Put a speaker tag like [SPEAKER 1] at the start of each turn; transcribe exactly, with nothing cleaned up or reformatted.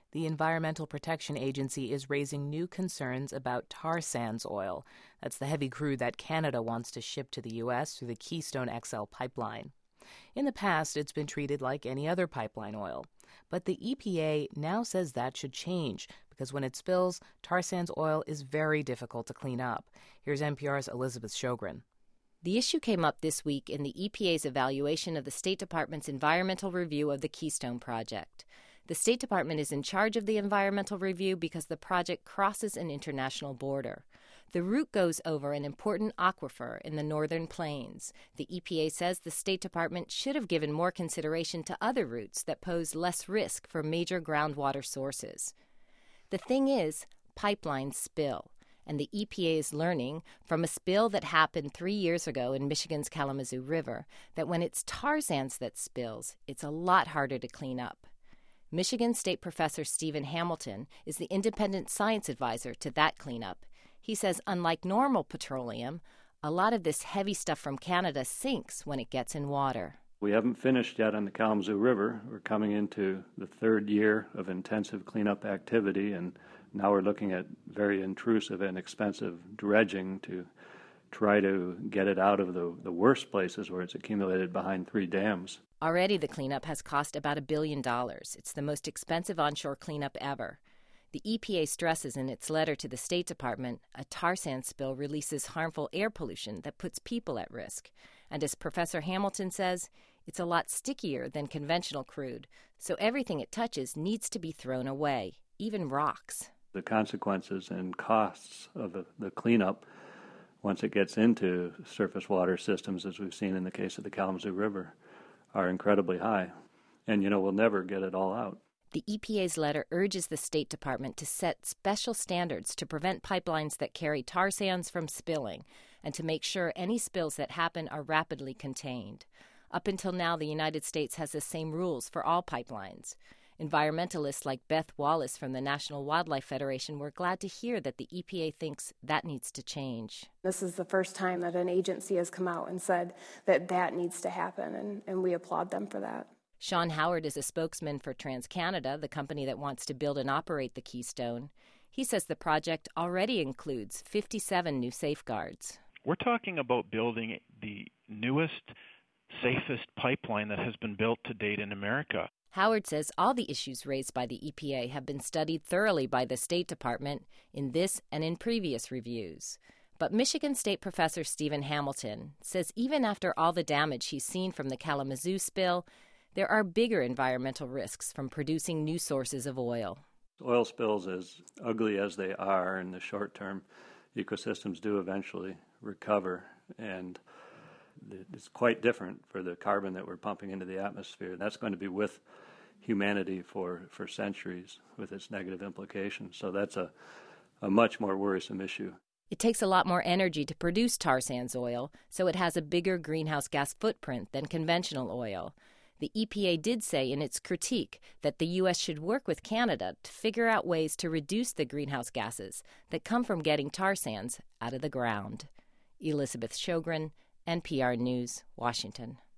[SPEAKER 1] The Environmental Protection Agency is raising new concerns about tar sands oil. That's the heavy crude that Canada wants to ship to the U S through the Keystone X L pipeline. In the past, it's been treated like any other pipeline oil. But the E P A now says that should change because when it spills, tar sands oil is very difficult to clean up. Here's N P R's Elizabeth Shogren.
[SPEAKER 2] The issue came up this week in the E P A's evaluation of the State Department's environmental review of the Keystone Project. The State Department is in charge of the environmental review because the project crosses an international border. The route goes over an important aquifer in the Northern Plains. The E P A says the State Department should have given more consideration to other routes that pose less risk for major groundwater sources. The thing is, pipelines spill, and the E P A is learning from a spill that happened three years ago in Michigan's Kalamazoo River that when it's tar sands that spills, it's a lot harder to clean up. Michigan State Professor Stephen Hamilton is the independent science advisor to that cleanup. He says unlike normal petroleum, a lot of this heavy stuff from Canada sinks when it gets in water.
[SPEAKER 3] We haven't finished yet on the Kalamazoo River. We're coming into the third year of intensive cleanup activity, and now we're looking at very intrusive and expensive dredging to try to get it out of the, the worst places where it's accumulated behind three dams.
[SPEAKER 2] Already the cleanup has cost about a billion dollars. It's the most expensive onshore cleanup ever. The E P A stresses in its letter to the State Department a tar sand spill releases harmful air pollution that puts people at risk. And as Professor Hamilton says, it's a lot stickier than conventional crude, so everything it touches needs to be thrown away, even rocks.
[SPEAKER 3] The consequences and costs of the, the cleanup, once it gets into surface water systems, as we've seen in the case of the Kalamazoo River, are incredibly high. And, you know, we'll never get it all out.
[SPEAKER 2] The E P A's letter urges the State Department to set special standards to prevent pipelines that carry tar sands from spilling and to make sure any spills that happen are rapidly contained. Up until now, the United States has the same rules for all pipelines. Environmentalists like Beth Wallace from the National Wildlife Federation were glad to hear that the E P A thinks that needs to change.
[SPEAKER 4] This is the first time that an agency has come out and said that that needs to happen, and, and we applaud them for that.
[SPEAKER 2] Sean Howard is a spokesman for TransCanada, the company that wants to build and operate the Keystone. He says the project already includes fifty-seven new safeguards.
[SPEAKER 5] We're talking about building the newest, safest pipeline that has been built to date in America.
[SPEAKER 2] Howard says all the issues raised by the E P A have been studied thoroughly by the State Department in this and in previous reviews. But Michigan State Professor Stephen Hamilton says even after all the damage he's seen from the Kalamazoo spill, there are bigger environmental risks from producing new sources of oil.
[SPEAKER 3] Oil spills, as ugly as they are in the short term, ecosystems do eventually recover, and it's quite different for the carbon that we're pumping into the atmosphere. That's going to be with humanity for, for centuries with its negative implications. So that's a, a much more worrisome issue.
[SPEAKER 2] It takes a lot more energy to produce tar sands oil, so it has a bigger greenhouse gas footprint than conventional oil. The E P A did say in its critique that the U S should work with Canada to figure out ways to reduce the greenhouse gases that come from getting tar sands out of the ground. Elizabeth Shogren, N P R News, Washington.